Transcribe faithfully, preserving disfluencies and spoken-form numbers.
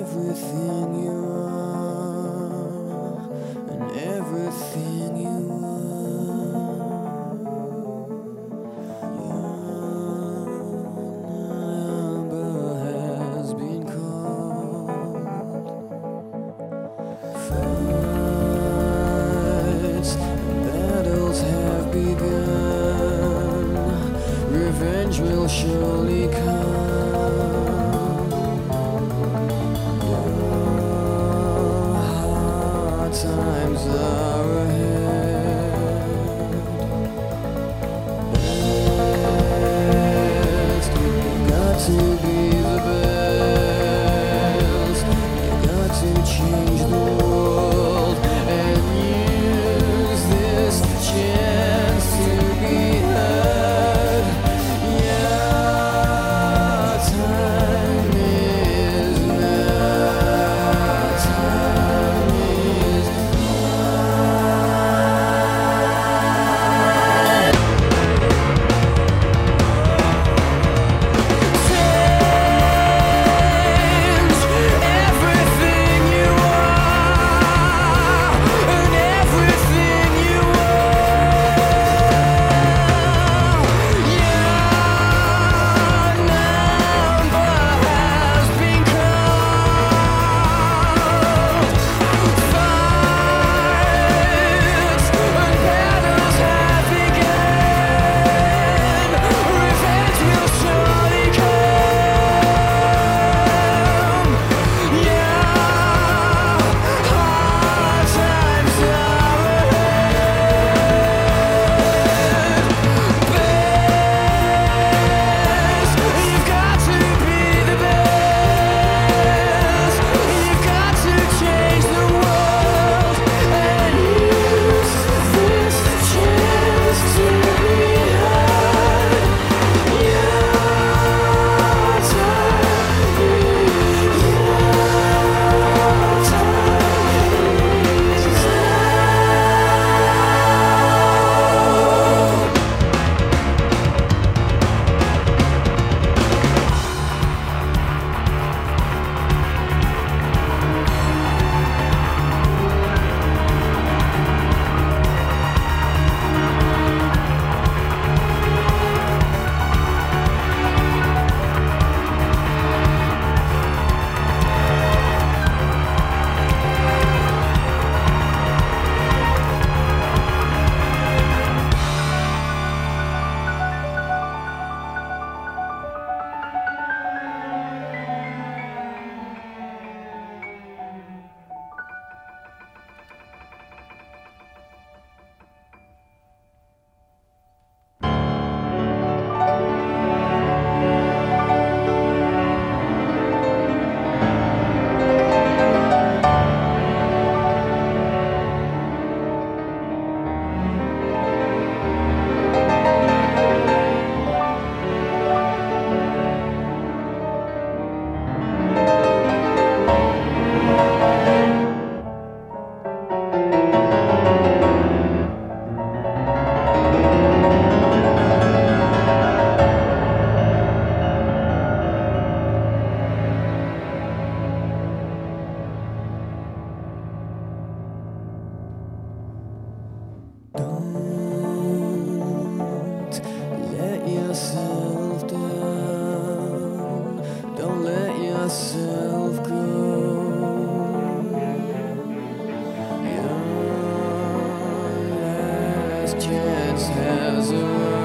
everything you are and everything you are. Your number has been called. Fights and battles have begun. Revenge will surely come. Times are ahead. Best, you got to be the best. You got to change the world and use this chance to be heard. Yeah, time is now. Time is Don't let yourself down. Don't let yourself go. Your last chance has arrived.